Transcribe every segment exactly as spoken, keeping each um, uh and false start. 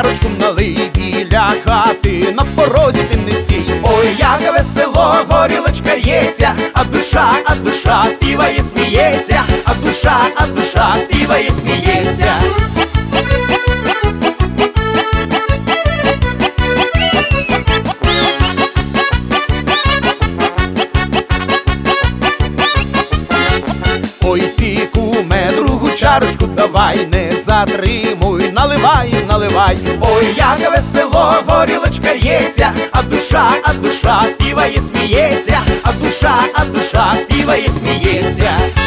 чарочку налий, біля хати на порозі ти не стій. Ой, як весело горілочка р'ється, а душа, а душа співає, сміється, а душа, а душа співає, сміється. Ой, ти, куме, другу чарочку давай, не затримуй, наливай, наливай. Ой, як весело горілочка р'ється, а душа, а душа співає, сміється, а душа, а душа співає, сміється.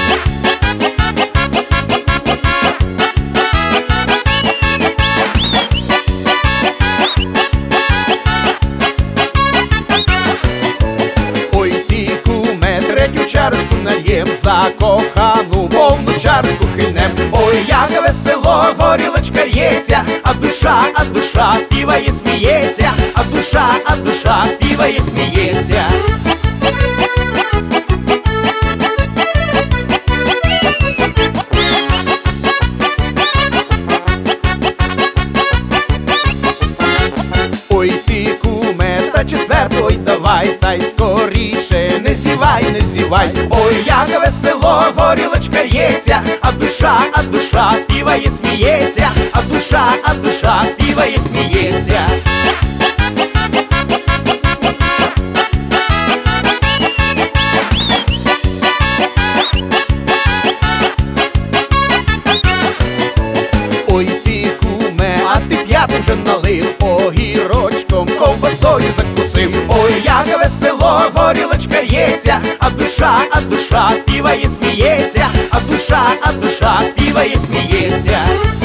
Ой, ти, куме, третю чарочку нальєм, закохану повну чарочку хильнем. Ой, як весело горілочка р'ється, а душа, а душа співає, сміється, а душа, а душа співає, сміється. Ой, ти, куме, та четверту й давай, та й скоріше, не зівай, не зівай. Ой, як весело горілочка р'ється, а душа, а душа співає, сміється, а душа, а душа співає, сміється. Ой, ти, куме, а ти п'яту вже налив, огірочком, ковбасою закусив. Ой, як весело горілочка р'ється, а душа, а душа співає, сміється, а душа, а душа співає, сміється.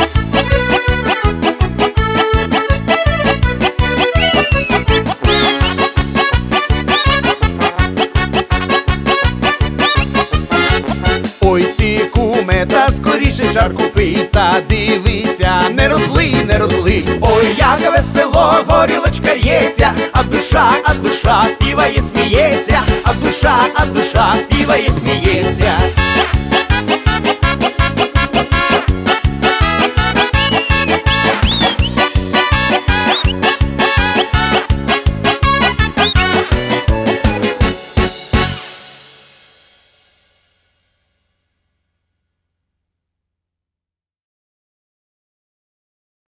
Ой, ти, куме, та скоріше чарку пий, та дивися, не розлий, не розлий. Ой, як весело горілочка р'ється, а душа, а душа співає, сміється, а душа, а душа співає, сміється.